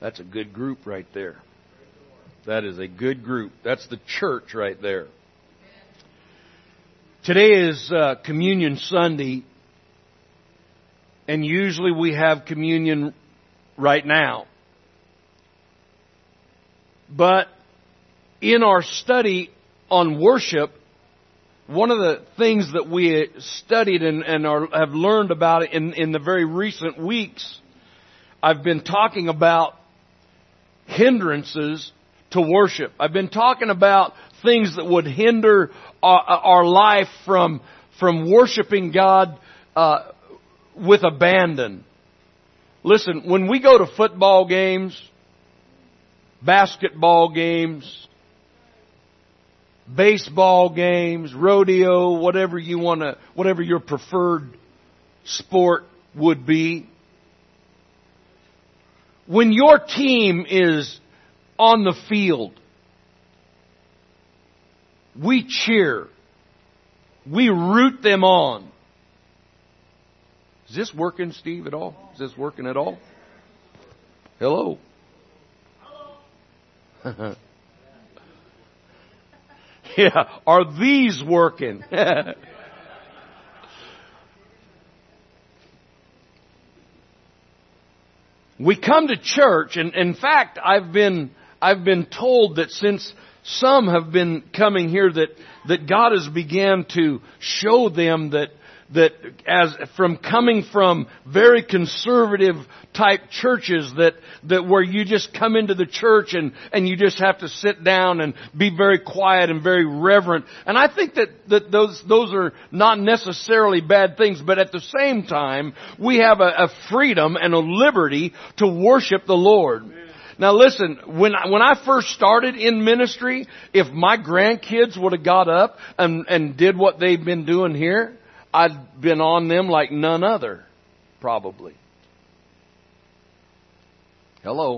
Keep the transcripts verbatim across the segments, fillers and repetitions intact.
That's a good group right there. That is a good group. That's the church right there. Today is uh, Communion Sunday, and usually we have communion right now. But in our study on worship, one of the things that we studied and, and are, have learned about it in, in the very recent weeks, I've been talking about hindrances to worship. I've been talking about things that would hinder our, our life from from worshiping God uh, with abandon. Listen, when we go to football games, basketball games, baseball games, rodeo, whatever you want to, whatever your preferred sport would be, when your team is on the field, we cheer. We root them on. Is this working, Steve, at all? Is this working at all? Hello? Hello. Yeah, are these working? We come to church, and in fact, I've been I've been told that since some have been coming here, that that God has began to show them that that as from coming from very conservative type churches, that that where you just come into the church and and you just have to sit down and be very quiet and very reverent. And I think that that those those are not necessarily bad things, but at the same time we have a, a freedom and a liberty to worship the Lord. Now listen, when I, when I first started in ministry, if my grandkids would have got up and, and did what they've been doing here, I'd been on them like none other, probably. Hello.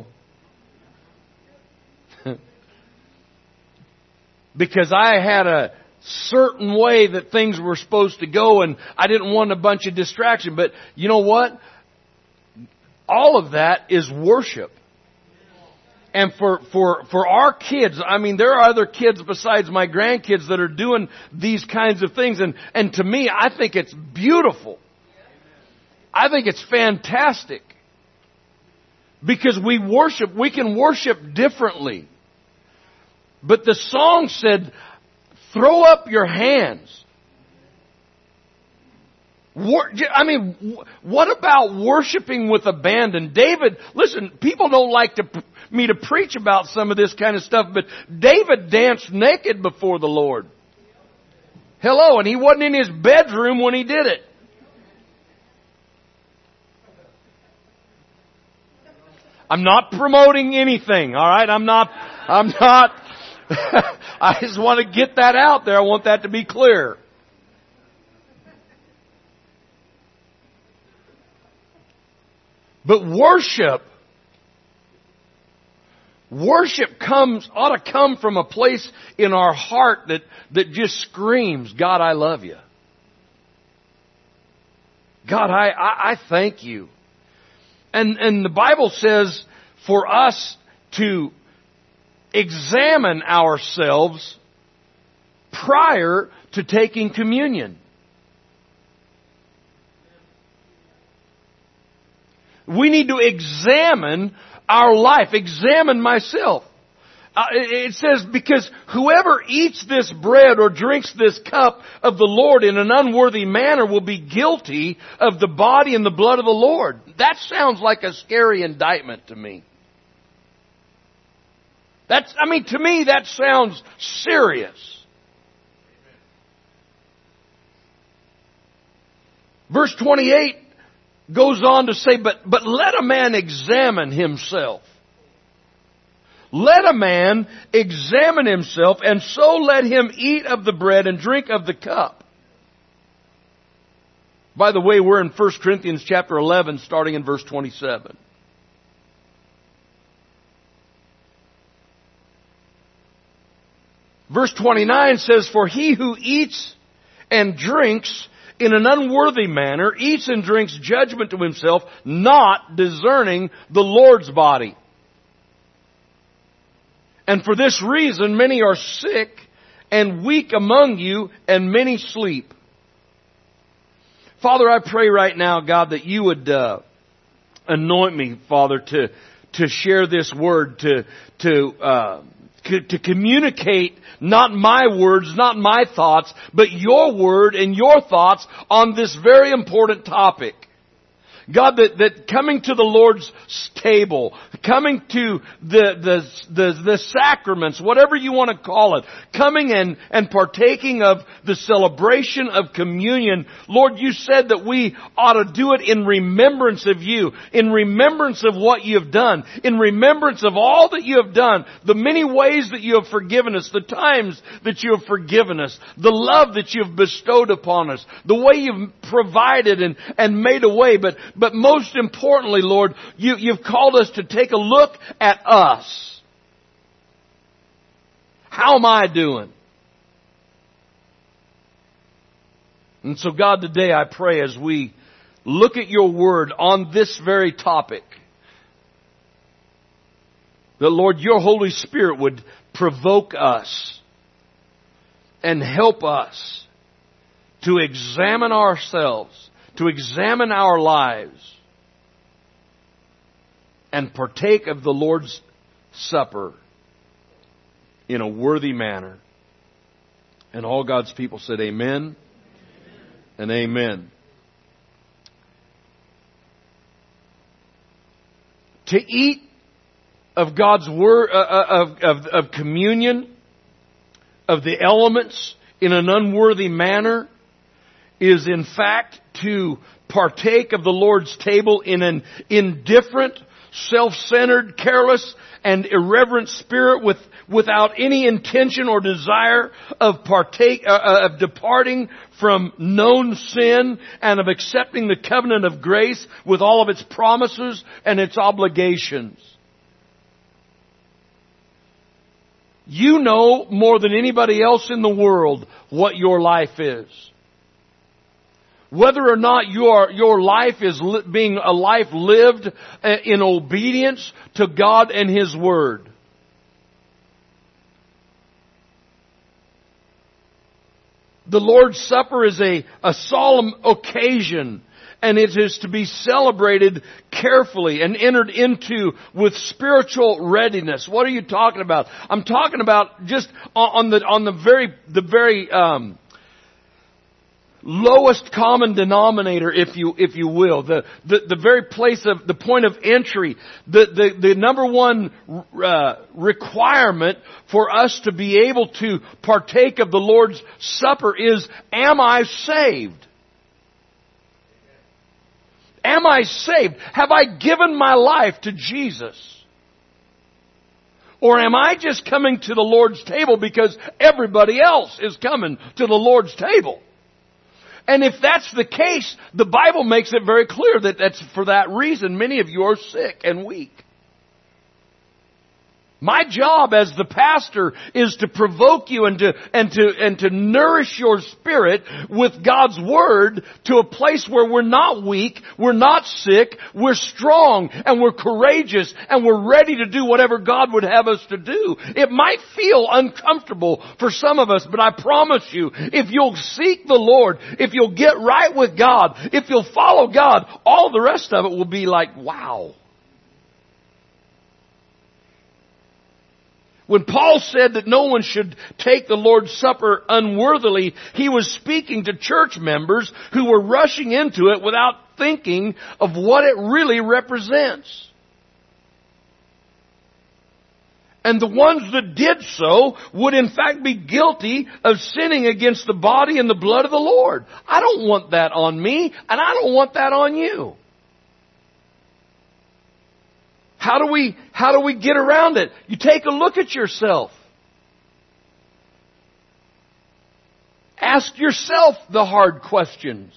Because I had a certain way that things were supposed to go, and I didn't want a bunch of distraction. But you know what? All of that is worship. And for, for, for our kids, I mean, there are other kids besides my grandkids that are doing these kinds of things. And, and to me, I think it's beautiful. I think it's fantastic. Because we worship, we can worship differently. But the song said, throw up your hands. I mean, what about worshiping with abandon? David, listen, people don't like to, me to preach about some of this kind of stuff, but David danced naked before the Lord. Hello, and he wasn't in his bedroom when he did it. I'm not promoting anything, all right? I'm not, I'm not, I just want to get that out there. I want that to be clear. But worship, worship comes, ought to come from a place in our heart that, that just screams, God, I love you. God, I, I, I thank you. And, and the Bible says for us to examine ourselves prior to taking communion. We need to examine our life, examine myself. Uh, it says, because whoever eats this bread or drinks this cup of the Lord in an unworthy manner will be guilty of the body and the blood of the Lord. That sounds like a scary indictment to me. That's, I mean, to me that sounds serious. Verse twenty-eight goes on to say, but, but let a man examine himself. Let a man examine himself, and so let him eat of the bread and drink of the cup. By the way, we're in First Corinthians chapter eleven, starting in verse twenty-seven. Verse twenty-nine says, for he who eats and drinks in an unworthy manner eats and drinks judgment to himself, not discerning the Lord's body. And for this reason, many are sick and weak among you, and many sleep. Father, I pray right now, God, that you would uh, anoint me, Father, to to share this word, to to uh, to communicate not my words, not my thoughts, but your word and your thoughts on this very important topic. God, that, that coming to the Lord's table, coming to the, the, the, the sacraments, whatever you want to call it, coming and, and partaking of the celebration of communion, Lord, you said that we ought to do it in remembrance of you, in remembrance of what you have done, in remembrance of all that you have done, the many ways that you have forgiven us, the times that you have forgiven us, the love that you have bestowed upon us, the way you've provided and, and made a way, but But most importantly, Lord, you, you've called us to take a look at us. How am I doing? And so God, today I pray as we look at your word on this very topic, that Lord, your Holy Spirit would provoke us and help us to examine ourselves, to examine our lives, and partake of the Lord's Supper in a worthy manner. And all God's people said amen, amen. And amen. To eat of God's word, uh, of, of, of communion, of the elements in an unworthy manner, is in fact to partake of the Lord's table in an indifferent, self-centered, careless, and irreverent spirit with, without any intention or desire of partake, uh, of departing from known sin and of accepting the covenant of grace with all of its promises and its obligations. You know more than anybody else in the world what your life is. Whether or not your, your life is li- being a life lived in obedience to God and His Word. The Lord's Supper is a, a solemn occasion, and it is to be celebrated carefully and entered into with spiritual readiness. What are you talking about? I'm talking about just on the on the very the very um, lowest common denominator, if you if you will, the, the the very place of the point of entry, the the, the number one uh, requirement for us to be able to partake of the Lord's Supper is: am I saved? Am I saved? Have I given my life to Jesus? Or am I just coming to the Lord's table because everybody else is coming to the Lord's table? And if that's the case, the Bible makes it very clear that that's for that reason many of you are sick and weak. My job as the pastor is to provoke you and to, and to, and to nourish your spirit with God's Word to a place where we're not weak, we're not sick, we're strong, and we're courageous, and we're ready to do whatever God would have us to do. It might feel uncomfortable for some of us, but I promise you, if you'll seek the Lord, if you'll get right with God, if you'll follow God, all the rest of it will be like, wow. When Paul said that no one should take the Lord's Supper unworthily, he was speaking to church members who were rushing into it without thinking of what it really represents. And the ones that did so would in fact be guilty of sinning against the body and the blood of the Lord. I don't want that on me, and I don't want that on you. How do we, how do we get around it? You take a look at yourself. Ask yourself the hard questions.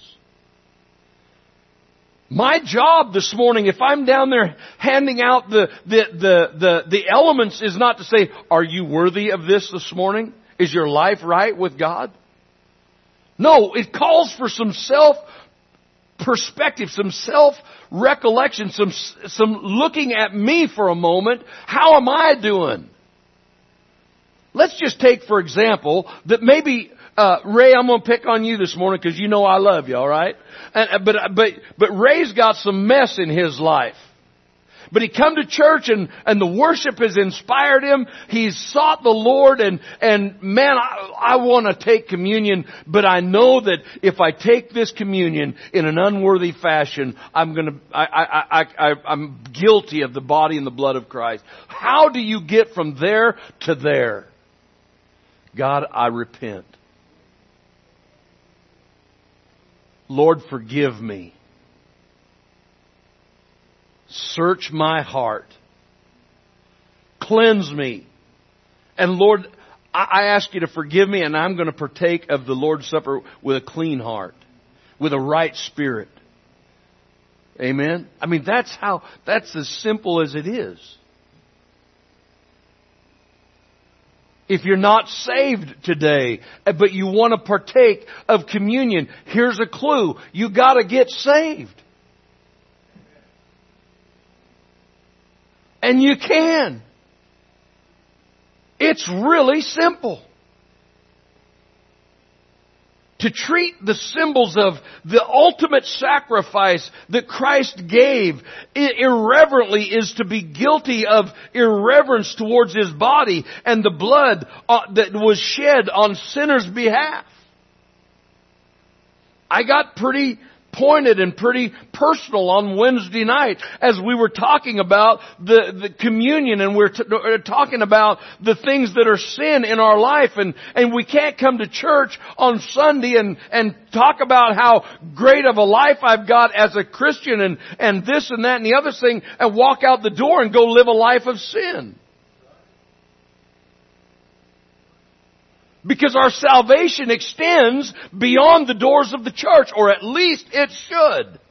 My job this morning, if I'm down there handing out the, the, the, the, the elements, is not to say, are you worthy of this this morning? Is your life right with God? No, it calls for some self perspective, some self-recollection, some some looking at me for a moment. How am I doing? let's just take, for example, that maybe, uh, Ray, I'm going to pick on you this morning because you know I love you, all right? And, but, but, but Ray's got some mess in his life. But he come to church and, and the worship has inspired him. He's sought the Lord and, and man, I, I want to take communion, but I know that if I take this communion in an unworthy fashion, I'm gonna, I, I, I, I, I'm guilty of the body and the blood of Christ. How do you get from there to there? God, I repent. Lord, forgive me. Search my heart. Cleanse me. And Lord, I ask you to forgive me, and I'm going to partake of the Lord's Supper with a clean heart, with a right spirit. Amen? I mean, that's how, that's as simple as it is. If you're not saved today, but you want to partake of communion, here's a clue. You got to get saved. And you can. It's really simple. To treat the symbols of the ultimate sacrifice that Christ gave irreverently is to be guilty of irreverence towards His body and the blood that was shed on sinners' behalf. I got pretty pointed and pretty personal on Wednesday night as we were talking about the, the communion, and we're t- talking about the things that are sin in our life, and, and we can't come to church on Sunday and, and talk about how great of a life I've got as a Christian and, and this and that and the other thing and walk out the door and go live a life of sin. Because our salvation extends beyond the doors of the church, or at least it should.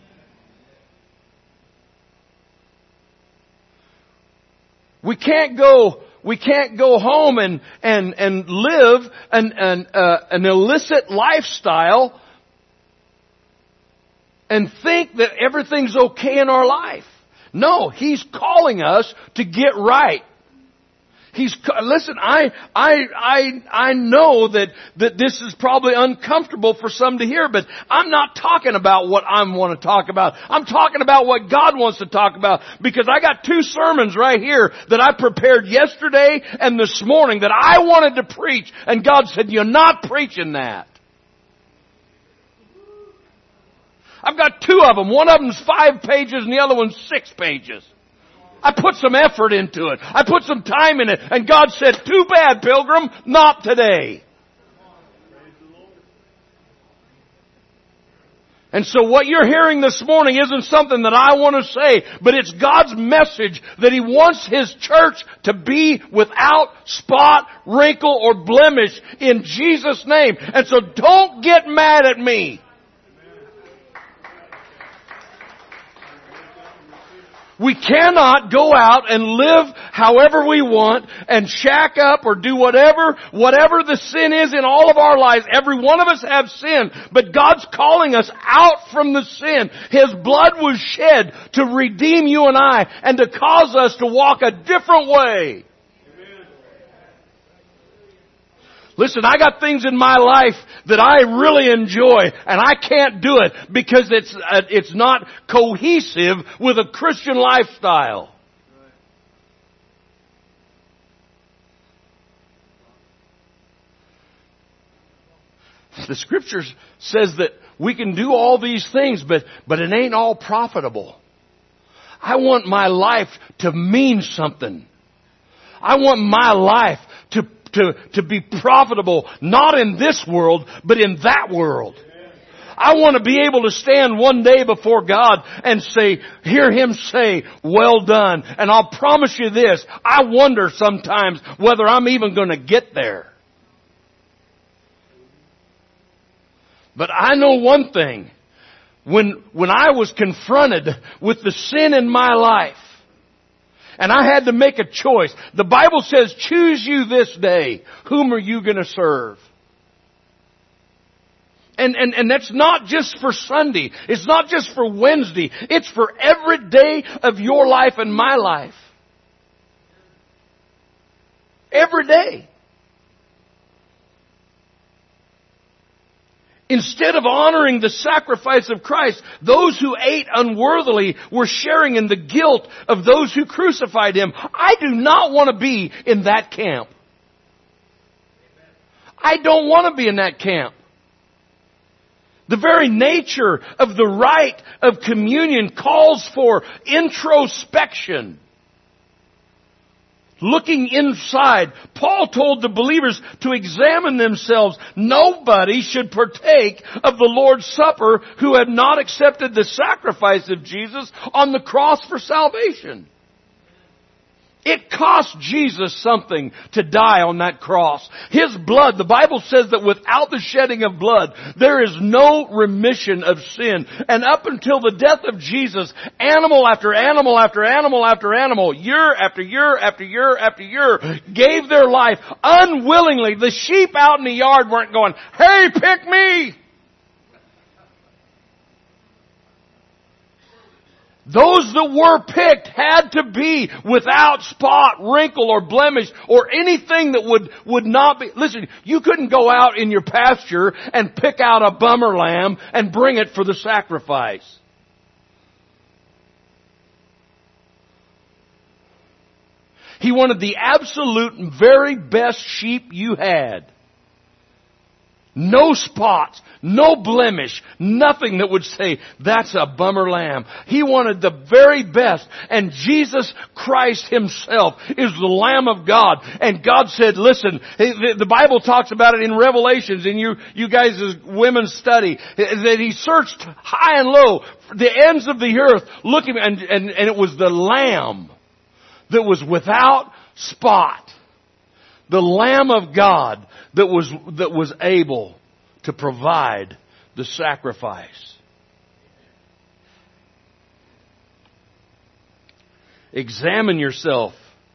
We can't go, we can't go home and, and, and live an, an, uh, an illicit lifestyle and think that everything's okay in our life. No, He's calling us to get right. He's, listen, I, I, I, I know that, that this is probably uncomfortable for some to hear, but I'm not talking about what I want to talk about. I'm talking about what God wants to talk about, because I got two sermons right here that I prepared yesterday and this morning that I wanted to preach, and God said, you're not preaching that. I've got two of them. One of them's five pages and the other one's six pages. I put some effort into it. I put some time in it. And God said, too bad, Pilgrim, not today. And so what you're hearing this morning isn't something that I want to say, but it's God's message that He wants His church to be without spot, wrinkle, or blemish in Jesus' name. And so don't get mad at me. We cannot go out and live however we want and shack up or do whatever, whatever the sin is in all of our lives. Every one of us have sin, but God's calling us out from the sin. His blood was shed to redeem you and I and to cause us to walk a different way. Listen, I got things in my life that I really enjoy, and I can't do it because it's uh, it's not cohesive with a Christian lifestyle. The Scripture says that we can do all these things, but but it ain't all profitable. I want my life to mean something. I want my life to To, to be profitable, not in this world, but in that world. I want to be able to stand one day before God and say, hear Him say, well done. And I'll promise you this, I wonder sometimes whether I'm even going to get there. But I know one thing. When, when I was confronted with the sin in my life, and I had to make a choice. The Bible says, choose you this day. Whom are you going to serve? And, and, and that's not just for Sunday. It's not just for Wednesday. It's for every day of your life and my life. Every day. Instead of honoring the sacrifice of Christ, those who ate unworthily were sharing in the guilt of those who crucified Him. I do not want to be in that camp. I don't want to be in that camp. The very nature of the rite of communion calls for introspection. Looking inside, Paul told the believers to examine themselves. Nobody should partake of the Lord's Supper who had not accepted the sacrifice of Jesus on the cross for salvation. It cost Jesus something to die on that cross. His blood, the Bible says that without the shedding of blood, there is no remission of sin. And up until the death of Jesus, animal after animal after animal after animal, year after year after year after year, gave their life unwillingly. The sheep out in the yard weren't going, "Hey, pick me!" Those that were picked had to be without spot, wrinkle, or blemish, or anything that would, would not be... Listen, you couldn't go out in your pasture and pick out a bummer lamb and bring it for the sacrifice. He wanted the absolute very best sheep you had. No spots, no blemish, nothing that would say, that's a bummer lamb. He wanted the very best. And Jesus Christ Himself is the Lamb of God. And God said, listen, the Bible talks about it in Revelations, and you, you guys as women study, that He searched high and low, the ends of the earth, looking, and, and, and it was the Lamb that was without spot. The Lamb of God that was, that was able to provide the sacrifice. Examine yourself.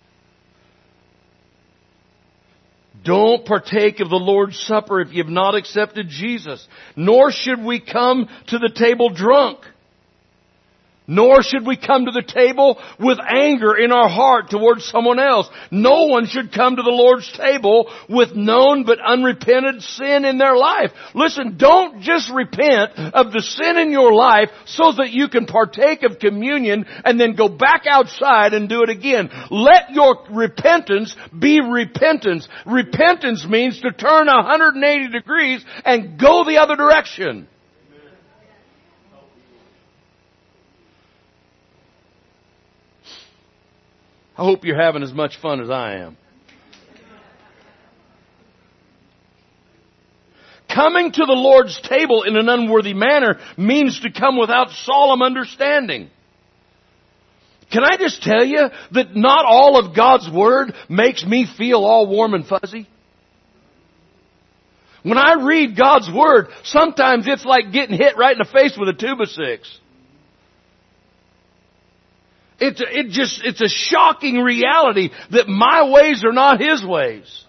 Don't partake of the Lord's Supper if you have not accepted Jesus. Nor should we come to the table drunk. Nor should we come to the table with anger in our heart towards someone else. No one should come to the Lord's table with known but unrepented sin in their life. Listen, don't just repent of the sin in your life so that you can partake of communion and then go back outside and do it again. Let your repentance be repentance. Repentance means to turn one hundred eighty degrees and go the other direction. I hope you're having as much fun as I am. Coming to the Lord's table in an unworthy manner means to come without solemn understanding. Can I just tell you that not all of God's Word makes me feel all warm and fuzzy? When I read God's Word, sometimes it's like getting hit right in the face with a two by six. It's a, it just, it's a shocking reality that my ways are not His ways.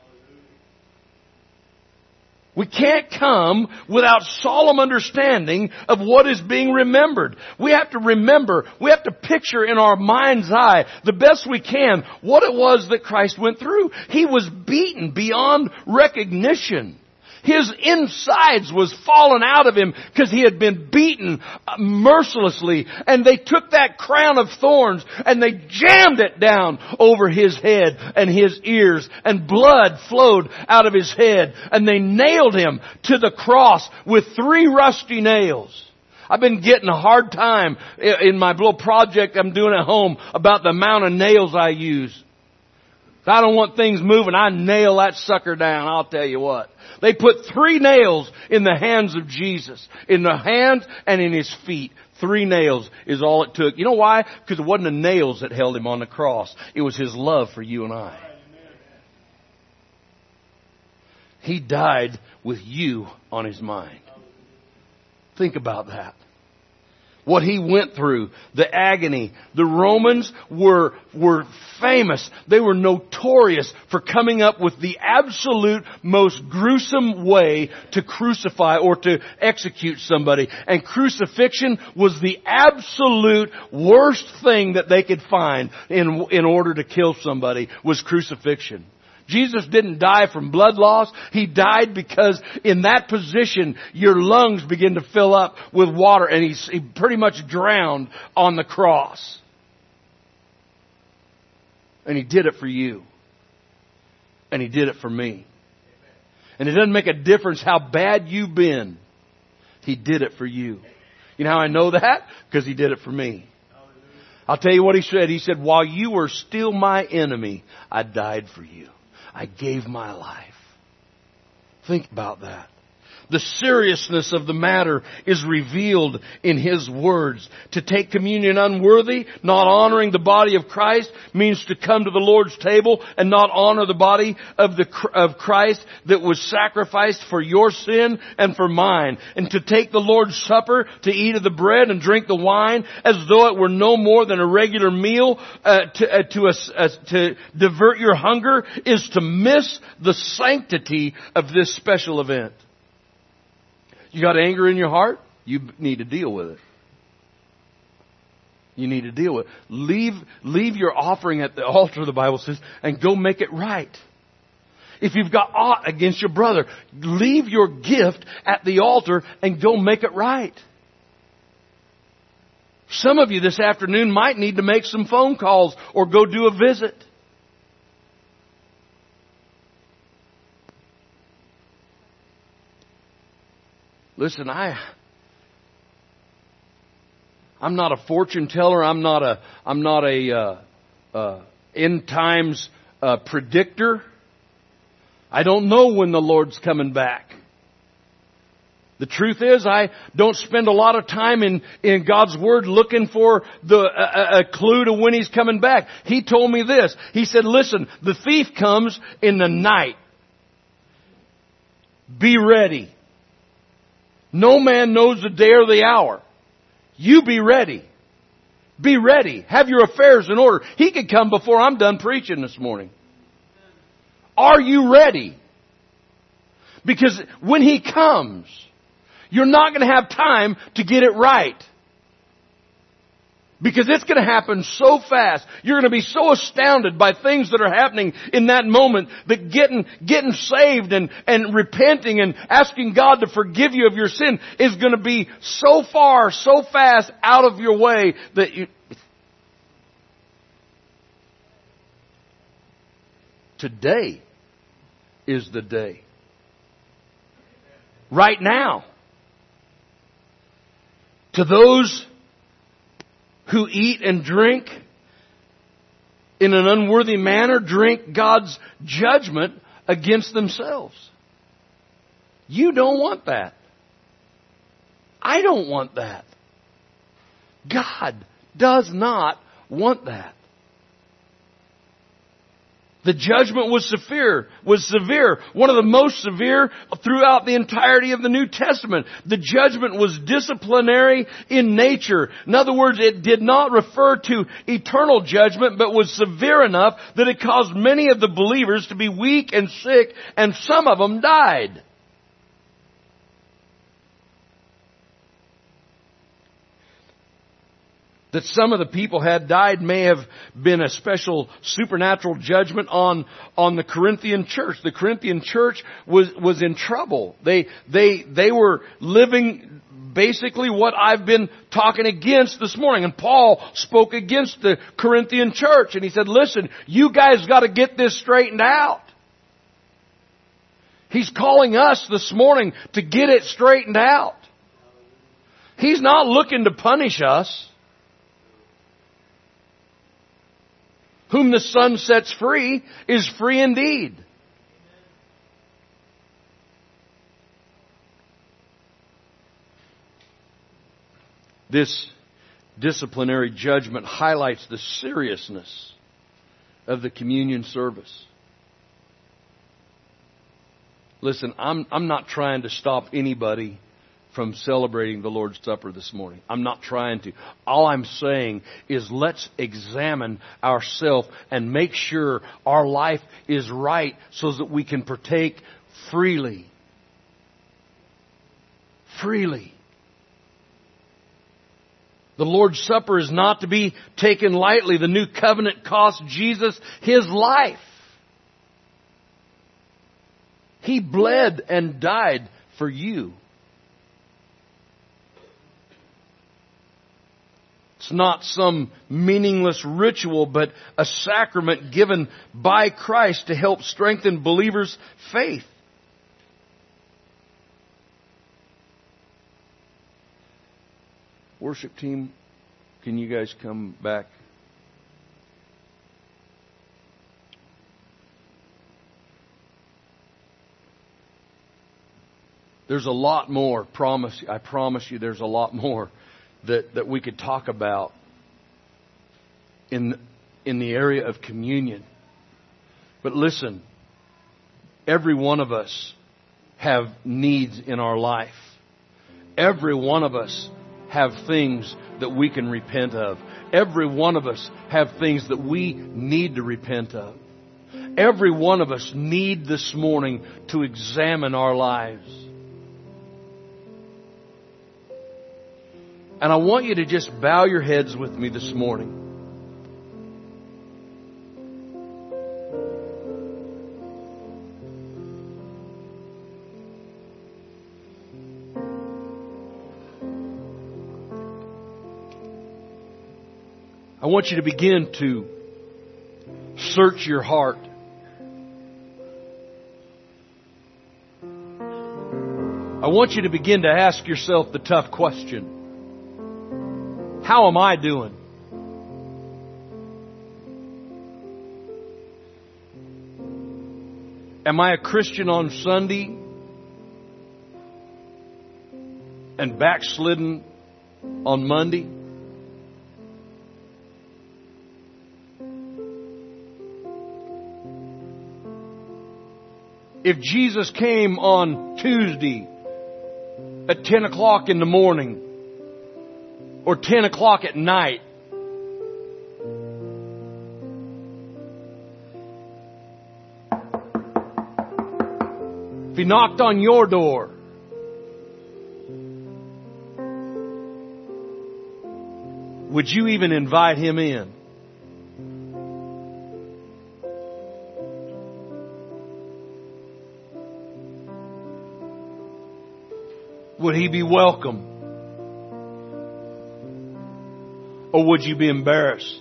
We can't come without solemn understanding of what is being remembered. We have to remember, we have to picture in our mind's eye, the best we can, what it was that Christ went through. He was beaten beyond recognition. His insides was fallen out of Him because He had been beaten mercilessly. And they took that crown of thorns and they jammed it down over His head and His ears. And blood flowed out of His head. And they nailed Him to the cross with three rusty nails. I've been getting a hard time in my little project I'm doing at home about the amount of nails I use. If I don't want things moving, I nail that sucker down, I'll tell you what. They put three nails in the hands of Jesus. In the hands and in His feet. Three nails is all it took. You know why? Because it wasn't the nails that held Him on the cross. It was His love for you and I. He died with you on His mind. Think about that. What He went through, the agony. The Romans were, were famous. They were notorious for coming up with the absolute most gruesome way to crucify or to execute somebody. And crucifixion was the absolute worst thing that they could find in, in order to kill somebody, was crucifixion. Jesus didn't die from blood loss. He died because in that position, your lungs begin to fill up with water, and he, he pretty much drowned on the cross. And He did it for you. And He did it for me. And it doesn't make a difference how bad you've been. He did it for you. You know how I know that? Because He did it for me. I'll tell you what He said. He said, while you were still my enemy, I died for you. I gave my life. Think about that. The seriousness of the matter is revealed in His words. To take communion unworthy, not honoring the body of Christ, means to come to the Lord's table and not honor the body of the of Christ that was sacrificed for your sin and for mine. And to take the Lord's Supper, to eat of the bread and drink the wine, as though it were no more than a regular meal, uh, to uh, to, uh, to divert your hunger, is to miss the sanctity of this special event. You got anger in your heart? You need to deal with it. You need to deal with it. Leave, leave your offering at the altar, the Bible says, and go make it right. If you've got aught against your brother, leave your gift at the altar and go make it right. Some of you this afternoon might need to make some phone calls or go do a visit. Listen, I, I'm not a fortune teller. I'm not a, I'm not a uh, uh, end times uh, predictor. I don't know when the Lord's coming back. The truth is, I don't spend a lot of time in, in God's Word looking for the a, a clue to when He's coming back. He told me this. He said, listen, the thief comes in the night. Be ready. No man knows the day or the hour. You be ready. Be ready. Have your affairs in order. He could come before I'm done preaching this morning. Are you ready? Because when He comes, you're not going to have time to get it right. Because it's going to happen so fast. You're going to be so astounded by things that are happening in that moment that getting, getting saved and, and repenting and asking God to forgive you of your sin is going to be so far, so fast out of your way that you... Today is the day. Right now. To those who eat and drink in an unworthy manner, drink God's judgment against themselves. You don't want that. I don't want that. God does not want that. The judgment was severe, was severe, one of the most severe throughout the entirety of the New Testament. The judgment was disciplinary in nature. In other words, it did not refer to eternal judgment, but was severe enough that it caused many of the believers to be weak and sick, and some of them died. That some of the people had died may have been a special supernatural judgment on, on the Corinthian church. The Corinthian church was, was in trouble. They, they, they were living basically what I've been talking against this morning. And Paul spoke against the Corinthian church. And he said, listen, you guys got to get this straightened out. He's calling us this morning to get it straightened out. He's not looking to punish us. Whom the Son sets free is free indeed. This disciplinary judgment highlights the seriousness of the communion service. Listen, I'm, I'm not trying to stop anybody from celebrating the Lord's Supper this morning. I'm not trying to. All I'm saying is let's examine ourselves and make sure our life is right so that we can partake freely. Freely. The Lord's Supper is not to be taken lightly. The new covenant cost Jesus His life. He bled and died for you. It's not some meaningless ritual, but a sacrament given by Christ to help strengthen believers' faith. Worship team, can you guys come back? There's a lot more, promise, I promise you there's a lot more that, that we could talk about in, in the area of communion. But listen, every one of us have needs in our life. Every one of us have things that we can repent of. Every one of us have things that we need to repent of. Every one of us need this morning to examine our lives. And I want you to just bow your heads with me this morning. I want you to begin to search your heart. I want you to begin to ask yourself the tough question. How am I doing? Am I a Christian on Sunday and backslidden on Monday? If Jesus came on Tuesday at ten o'clock in the morning or ten o'clock at night, if He knocked on your door, would you even invite Him in? Would He be welcome? Or would you be embarrassed?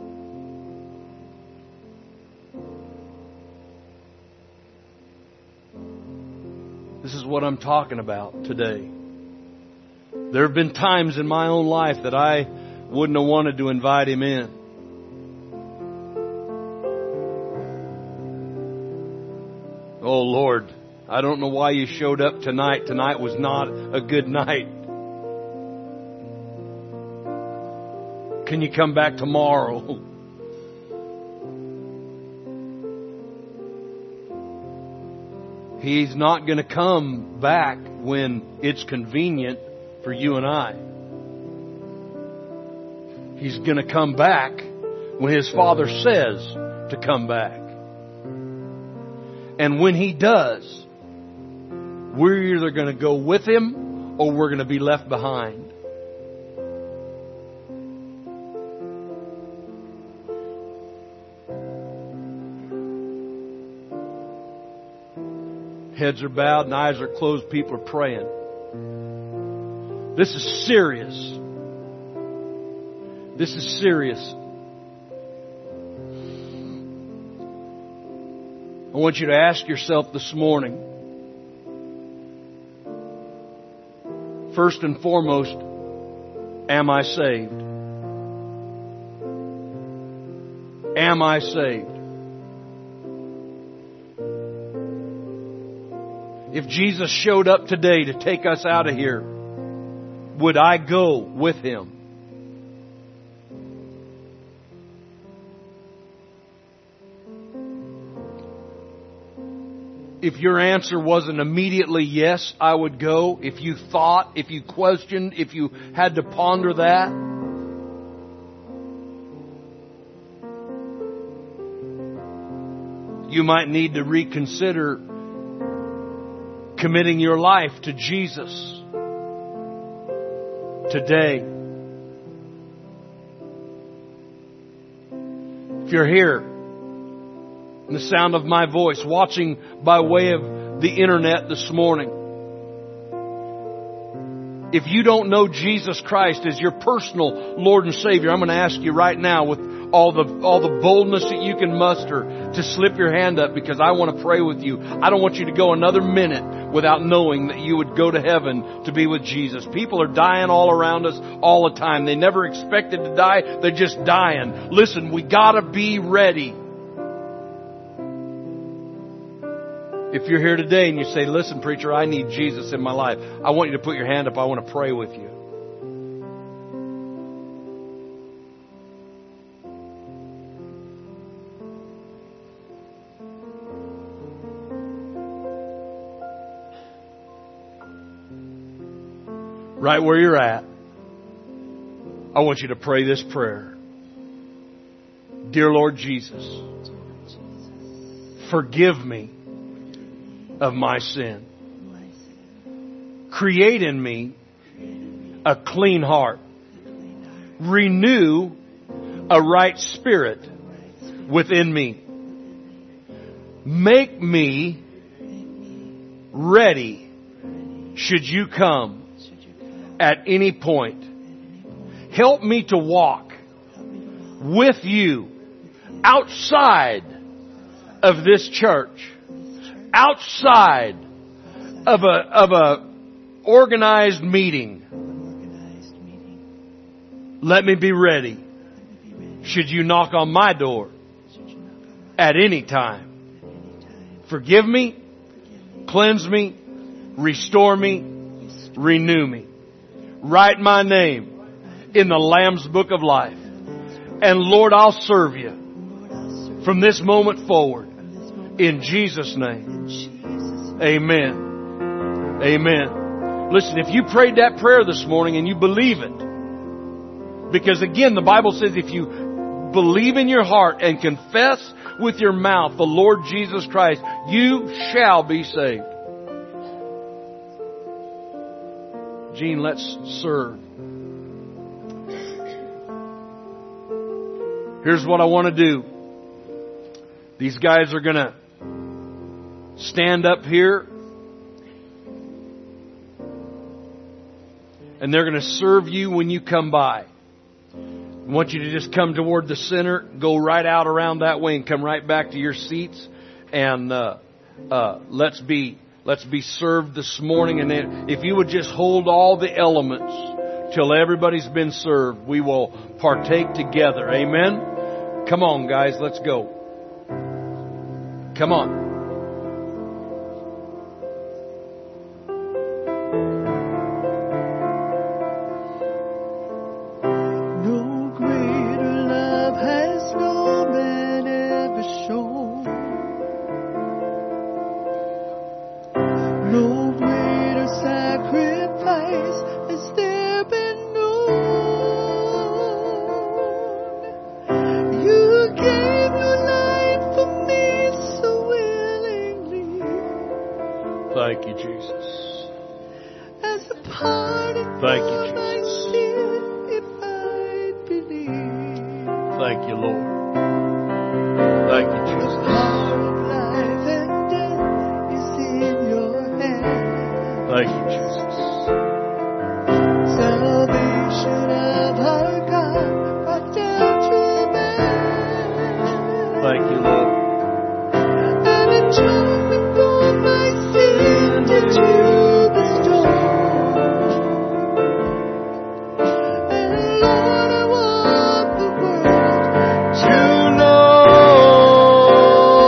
This is what I'm talking about today. There have been times in my own life that I wouldn't have wanted to invite Him in. Oh Lord, I don't know why you showed up tonight. Tonight was not a good night. Can you come back tomorrow? He's not going to come back when it's convenient for you and I. He's going to come back when His Father says to come back. And when He does, we're either going to go with Him or we're going to be left behind. Heads are bowed and eyes are closed. People are praying. This is serious. This is serious. I want you to ask yourself this morning, first and foremost, am I saved? Am I saved? If Jesus showed up today to take us out of here, would I go with Him? If your answer wasn't immediately yes, I would go. If you thought, if you questioned, if you had to ponder that, you might need to reconsider committing your life to Jesus today. If you're here, in the sound of my voice, watching by way of the internet this morning. If you don't know Jesus Christ as your personal Lord and Savior, I'm going to ask you right now with all the all the boldness that you can muster to slip your hand up, because I want to pray with you. I don't want you to go another minute without knowing that you would go to heaven to be with Jesus. People are dying all around us all the time. They never expected to die. They're just dying. Listen, we got to be ready. If you're here today and you say, listen, preacher, I need Jesus in my life, I want you to put your hand up. I want to pray with you. Right where you're at, I want you to pray this prayer. Dear Lord Jesus, forgive me of my sin. Create in me a clean heart. Renew a right spirit within me. Make me ready should you come at any point. Help me to walk with you outside of this church, outside of a of a organized meeting. Let me be ready should you knock on my door at any time. Forgive me, cleanse me, restore me, renew me. Write my name in the Lamb's Book of Life. And Lord, I'll serve you from this moment forward. In Jesus' name. Amen. Amen. Listen, if you prayed that prayer this morning and you believe it, because again, the Bible says if you believe in your heart and confess with your mouth the Lord Jesus Christ, you shall be saved. Gene, let's serve. Here's what I want to do. These guys are going to stand up here and they're going to serve you when you come by. I want you to just come toward the center, go right out around that way and come right back to your seats. And uh, uh, let's be let's be served this morning. And then if you would just hold all the elements till everybody's been served, we will partake together. Amen? Come on, guys, let's go. Come on. Thank you, Jesus. As a part of Thank you, Jesus. If I believe. Thank you, Lord. Thank you, Jesus. The power of life and death is in your hands. Thank you, Jesus. Salvation of our God brought down to man. Thank you, Lord. And a judgment for my sin to the storm. And Lord, I want the world to know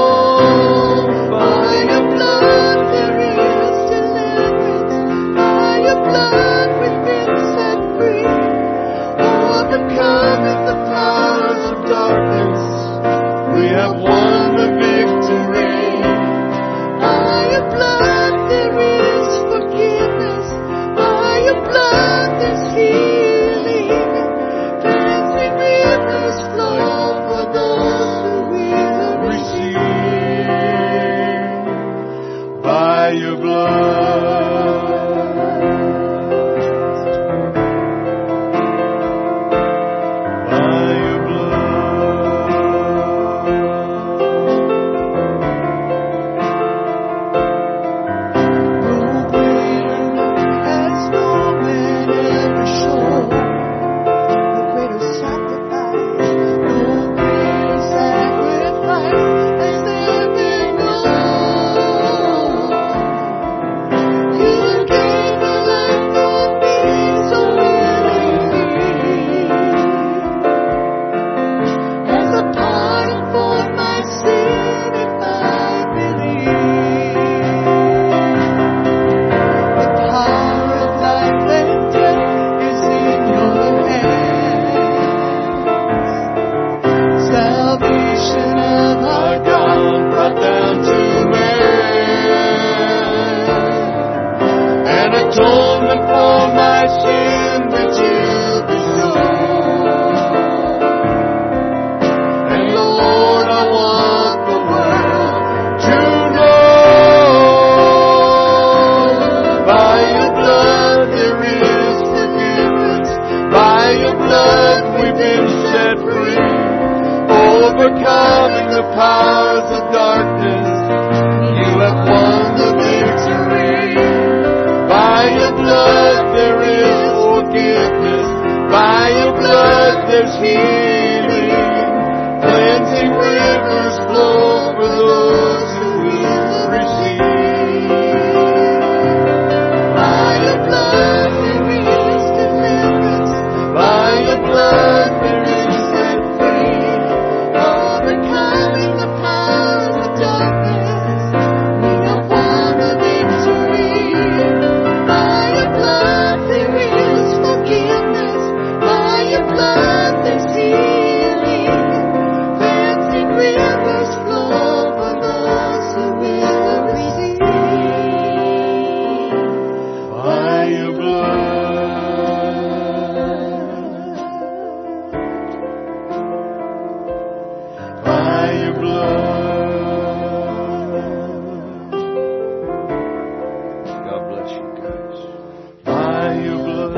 the powers of darkness, you have won the victory. By your blood there is forgiveness. By your blood there's healing. Cleansing rivers flow for those who will receive. By your blood there is deliverance. By your blood there is set free. Overcoming the powers of darkness, we have won the victory. By your blood there is forgiveness. By your blood there's healing. Cleansing rivers flow for those who will receive. By your blood, by your blood. God bless you guys. By your blood.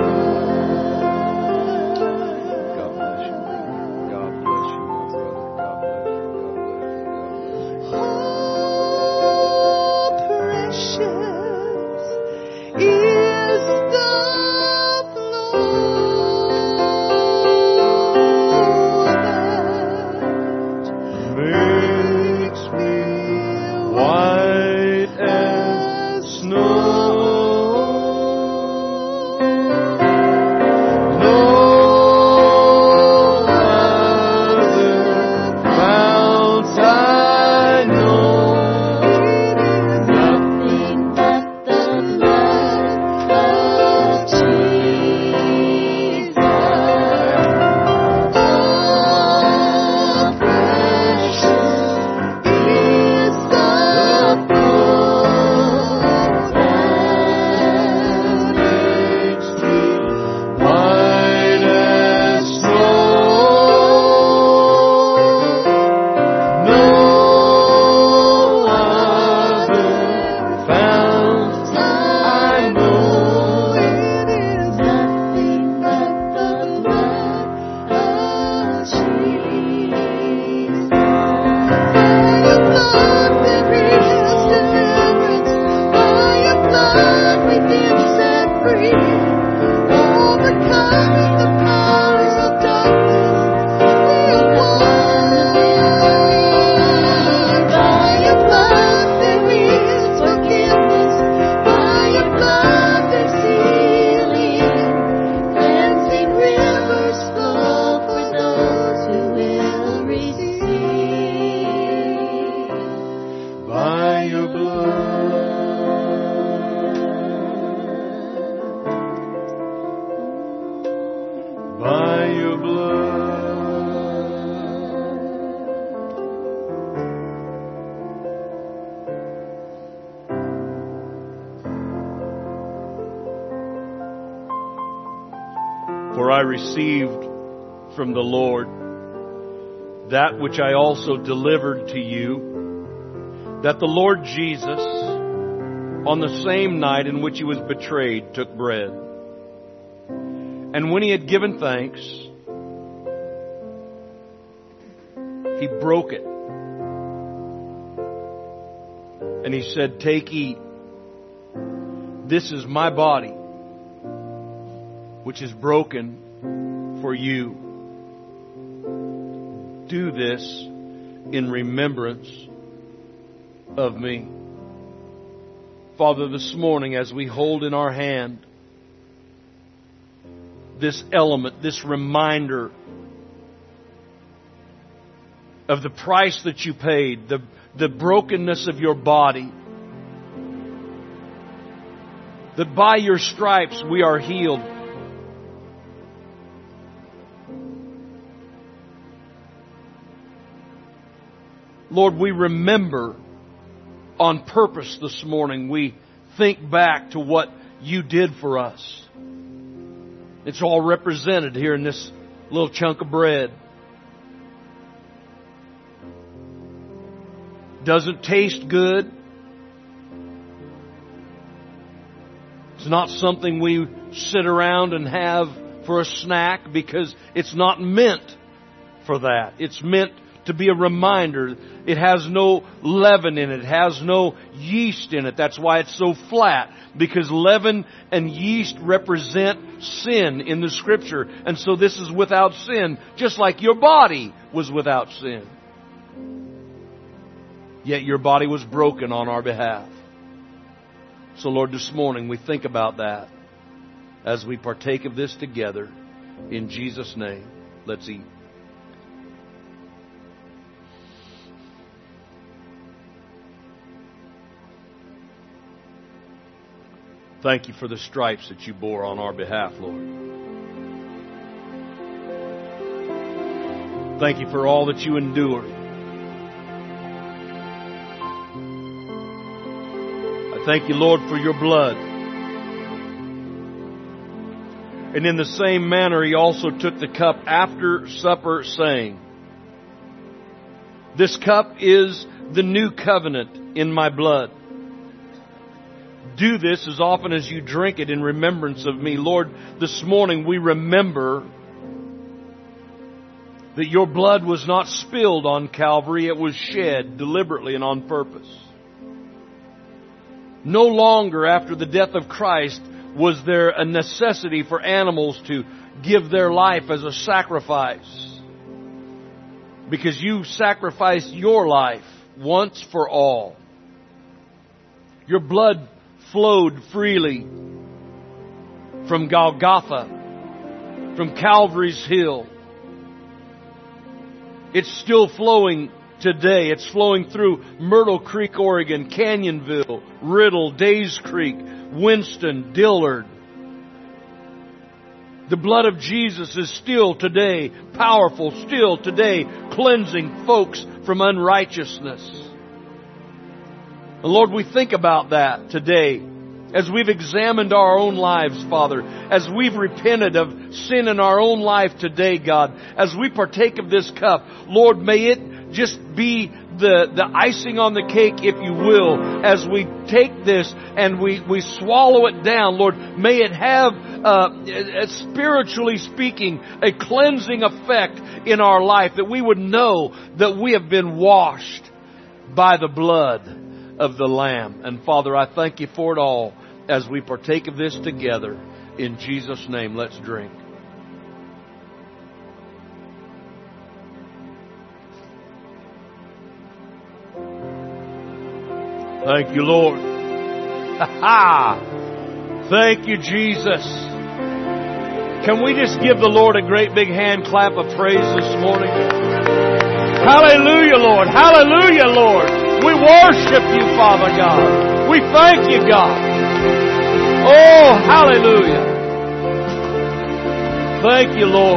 God bless you, brother. God bless you, my brother. God bless you. God bless you. God bless you. Oh, precious is the blood makes me white as snow. No other fount I know. Nothing but the blood of Jesus. Oh, precious is the blood that makes me white as snow. No other fount I know. It is nothing but the blood of Jesus. By your blood there is deliverance. By your blood we've been set free. Overcoming the powers of darkness, we have won the victory. By your blood there is forgiveness. By your blood there's healing. Cleansing rivers flow for those who will receive. By your blood. By your blood. For I received from the Lord that which I also delivered to you, that the Lord Jesus, on the same night in which he was betrayed, took bread. And when he had given thanks, he broke it. And he said, "Take, eat. This is my body, which is broken for you. Do this in remembrance of me." Father, this morning as we hold in our hand this element, this reminder of the price that you paid, the, the brokenness of your body, that by your stripes we are healed. Lord, we remember on purpose this morning. We think back to what you did for us. It's all represented here in this little chunk of bread. Doesn't taste good. It's not something we sit around and have for a snack, because it's not meant for that. It's meant to be a reminder. It has no leaven in it. It has no yeast in it. That's why it's so flat. Because leaven and yeast represent sin in the Scripture. And so this is without sin, just like your body was without sin. Yet your body was broken on our behalf. So Lord, this morning we think about that as we partake of this together. In Jesus' name, let's eat. Thank you for the stripes that you bore on our behalf, Lord. Thank you for all that you endured. I thank you, Lord, for your blood. And in the same manner, He also took the cup after supper, saying, "This cup is the new covenant in my blood. Do this as often as you drink it in remembrance of me." Lord, this morning we remember that your blood was not spilled on Calvary. It was shed deliberately and on purpose. No longer after the death of Christ was there a necessity for animals to give their life as a sacrifice, because you sacrificed your life once for all. Your blood flowed freely from Golgotha, from Calvary's Hill. It's still flowing today. It's flowing through Myrtle Creek, Oregon, Canyonville, Riddle, Days Creek, Winston, Dillard. The blood of Jesus is still today powerful, still today cleansing folks from unrighteousness. And Lord, we think about that today as we've examined our own lives, Father, as we've repented of sin in our own life today, God, as we partake of this cup. Lord, may it just be the, the icing on the cake, if you will, as we take this and we, we swallow it down. Lord, may it have, uh, spiritually speaking, a cleansing effect in our life, that we would know that we have been washed by the blood of the Lamb. And Father, I thank you for it all as we partake of this together. In Jesus' name, let's drink. Thank you, Lord. Ha ha! Thank you, Jesus. Can we just give the Lord a great big hand clap of praise this morning? Hallelujah, Lord. Hallelujah, Lord. We worship you, Father God. We thank you, God. Oh, hallelujah. Thank you, Lord.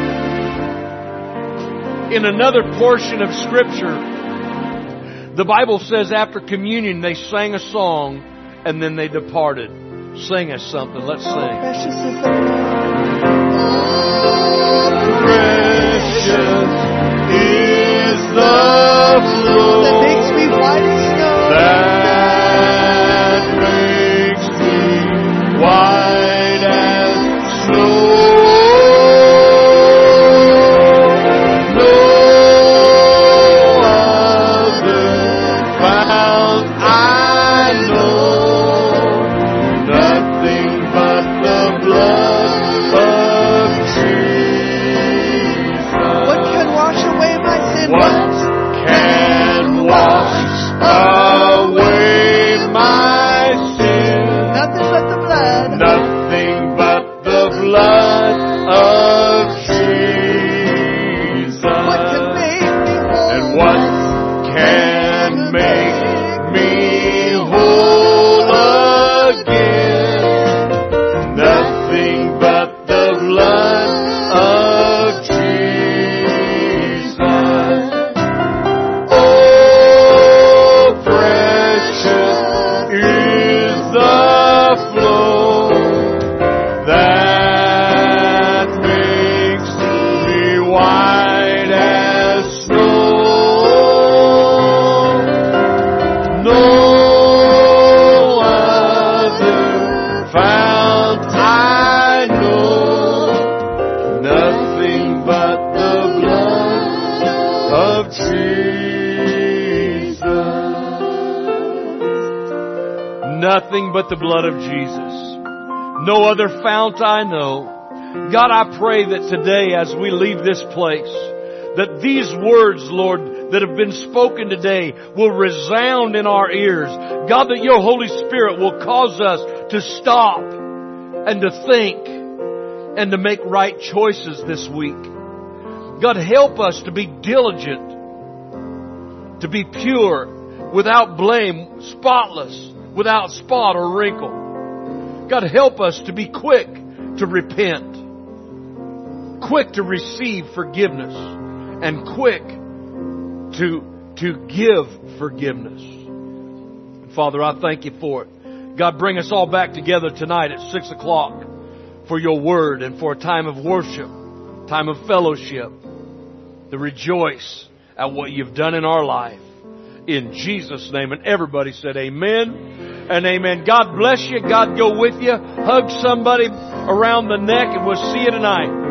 In another portion of Scripture, the Bible says after communion they sang a song and then they departed. Sing us something. Let's sing. Precious is the Precious is the flow that makes me white as snow. that makes me white as snow. No other found I know, nothing but the blood of Jesus. What can wash away my sin? What can wash away my sin? Nothing but the blood. Nothing but the blood of Jesus. What can make me whole? And what can make me whole again? Nothing but the blood of Jesus. Oh, precious is the flow that makes me white as snow. of Jesus. Nothing but the blood of Jesus. No other fount I know. God, I pray that today as we leave this place, that these words, Lord, that have been spoken today will resound in our ears. God, that your Holy Spirit will cause us to stop and to think and to make right choices this week. God, help us to be diligent, to be pure, without blame, spotless, without spot or wrinkle. God, help us to be quick to repent, quick to receive forgiveness, and quick to, to give forgiveness. Father, I thank you for it. God, bring us all back together tonight at six o'clock for your word and for a time of worship, time of fellowship, to rejoice at what you've done in our life. In Jesus' name. And everybody said amen and amen. God bless you. God go with you. Hug somebody around the neck, and we'll see you tonight.